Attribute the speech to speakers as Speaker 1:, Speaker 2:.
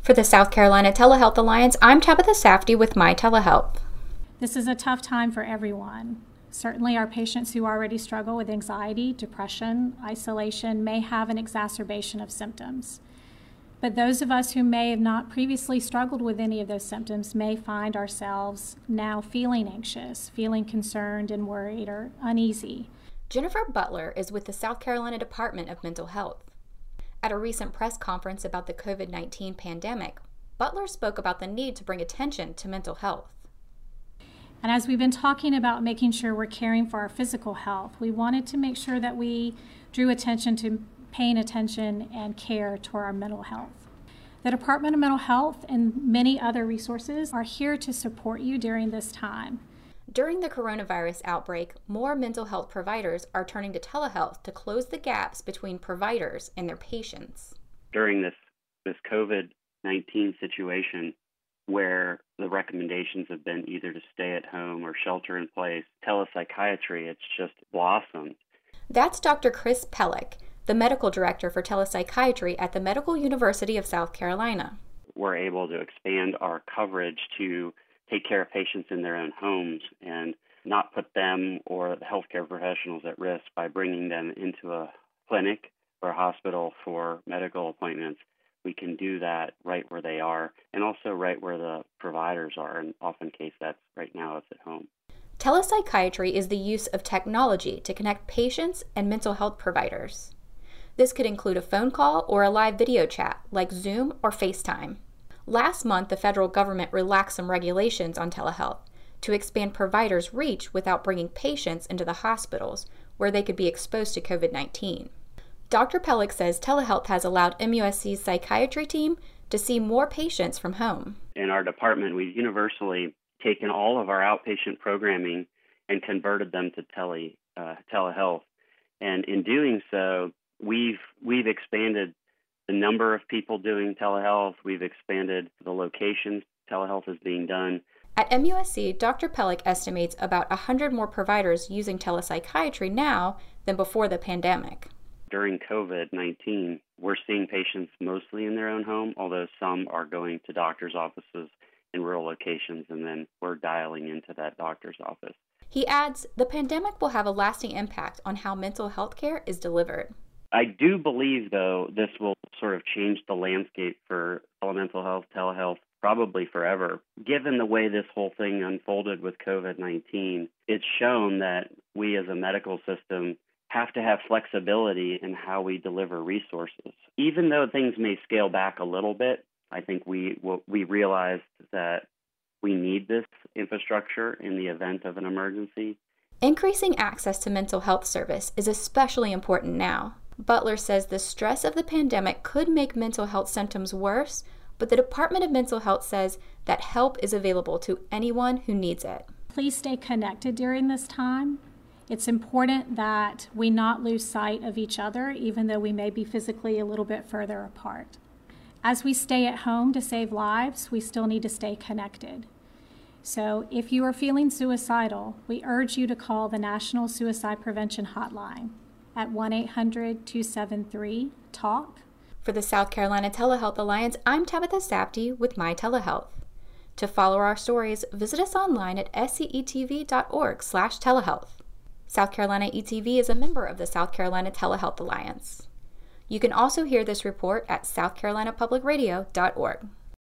Speaker 1: For the South Carolina Telehealth Alliance, I'm Tabitha Safdie with My Telehealth.
Speaker 2: This is a tough time for everyone. Certainly our patients who already struggle with anxiety, depression, isolation may have an exacerbation of symptoms. But those of us who may have not previously struggled with any of those symptoms may find ourselves now feeling anxious, feeling concerned and worried or uneasy.
Speaker 1: Jennifer Butler is with the South Carolina Department of Mental Health. At a recent press conference about the COVID-19 pandemic, Butler spoke about the need to bring attention to mental health.
Speaker 2: And as we've been talking about making sure we're caring for our physical health, we wanted to make sure that we drew attention to paying attention and care toward our mental health. The Department of Mental Health and many other resources are here to support you during this time.
Speaker 1: During the coronavirus outbreak, more mental health providers are turning to telehealth to close the gaps between providers and their patients.
Speaker 3: During this COVID-19 situation, where the recommendations have been either to stay at home or shelter in place, telepsychiatry, it's just blossomed.
Speaker 1: That's Dr. Chris Pellick, the medical director for telepsychiatry at the Medical University of South Carolina.
Speaker 3: We're able to expand our coverage to take care of patients in their own homes and not put them or the healthcare professionals at risk by bringing them into a clinic or a hospital for medical appointments. We can do that right where they are and also right where the providers are, and often case that's right now it's at home.
Speaker 1: Telepsychiatry is the use of technology to connect patients and mental health providers. This could include a phone call or a live video chat like Zoom or FaceTime. Last month, the federal government relaxed some regulations on telehealth to expand providers' reach without bringing patients into the hospitals where they could be exposed to COVID-19. Dr. Pellick says telehealth has allowed MUSC's psychiatry team to see more patients from home.
Speaker 3: In our department, we've universally taken all of our outpatient programming and converted them to telehealth. And in doing so, we've expanded the number of people doing telehealth. We've expanded the locations telehealth is being done.
Speaker 1: At MUSC, Dr. Pellick estimates about 100 more providers using telepsychiatry now than before the pandemic.
Speaker 3: During COVID-19, we're seeing patients mostly in their own home, although some are going to doctor's offices in rural locations, and then we're dialing into that doctor's office.
Speaker 1: He adds, the pandemic will have a lasting impact on how mental health care is delivered.
Speaker 3: I do believe, though, this will sort of change the landscape for elemental health, telehealth, probably forever. Given the way this whole thing unfolded with COVID-19, it's shown that we as a medical system have to have flexibility in how we deliver resources. Even though things may scale back a little bit, I think we realized that we need this infrastructure in the event of an emergency.
Speaker 1: Increasing access to mental health service is especially important now. Butler says the stress of the pandemic could make mental health symptoms worse, but the Department of Mental Health says that help is available to anyone who needs it.
Speaker 2: Please stay connected during this time. It's important that we not lose sight of each other, even though we may be physically a little bit further apart. As we stay at home to save lives, we still need to stay connected. So if you are feeling suicidal, we urge you to call the National Suicide Prevention Hotline at 1-800-273-TALK.
Speaker 1: For the South Carolina Telehealth Alliance, I'm Tabitha Safdie with My Telehealth. To follow our stories, visit us online at scetv.org/telehealth. South Carolina ETV is a member of the South Carolina Telehealth Alliance. You can also hear this report at southcarolinapublicradio.org.